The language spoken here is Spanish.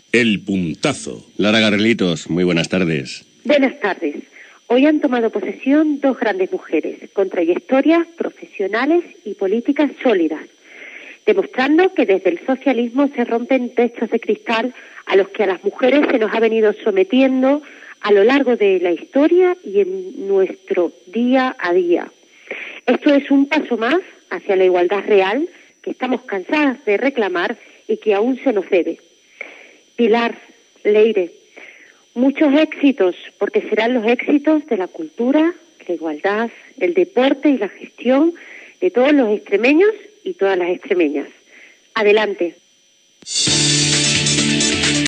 El Puntazo. Lara Garrelitos, muy buenas tardes. Buenas tardes. Hoy han tomado posesión dos grandes mujeres, con trayectorias profesionales y políticas sólidas, demostrando que desde el socialismo se rompen techos de cristal a los que a las mujeres se nos ha venido sometiendo a lo largo de la historia y en nuestro día a día. Esto es un paso más hacia la igualdad real que estamos cansadas de reclamar y que aún se nos debe. Pilar, Leire, muchos éxitos, porque serán los éxitos de la cultura, la igualdad, el deporte y la gestión de todos los extremeños y todas las extremeñas. Adelante.